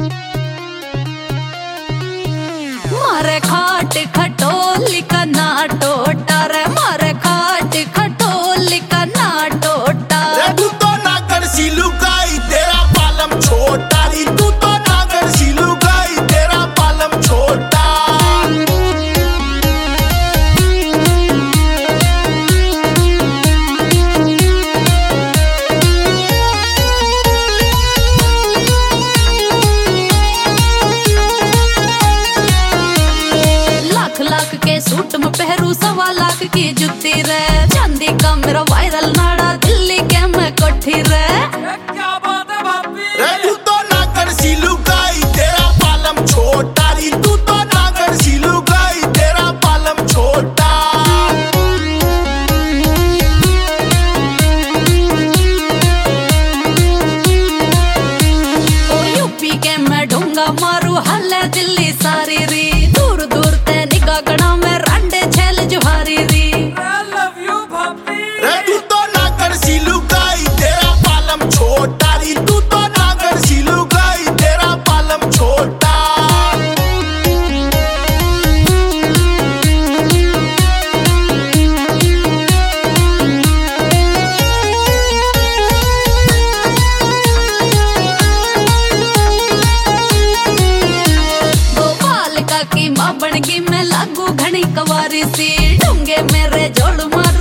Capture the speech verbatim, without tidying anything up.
मारे खाट खटोली का ना टोटा रे, मारे खाट खटोली का ना टोटा। तू तो नागर सी लुगाई तेरा पालम छोटा री, तू तो नागर सी लुगाई तेरा पालम छोटा। लाख लाख के सूट में पहरू सवा लाख की जुत्ती रे, चांदी का मेरा वायरल नाड़ा दिल्ली के मैं कोठी रे। क्या बात है भाभी? तू तो नागर सी लुगाई तेरा पालम छोटा री, तू तो नागर सी लुगाई तेरा पालम छोटा। ओ यूपी के मैं ढूंगा मारू हल्ले दिल्ली सारी री, दूर दूर ते निगाह गणा में रांडे छेल जुहारी री। I love you भाभी। तू तो नागर सी लुगाई तेरा पालम छोटा री, तू तो नागर सी लुगाई तेरा पालम छोटा। गोपाल का की मां बन गई मैं लागू घनी कवारी सी, ढूंगे मेरे जोड़ मार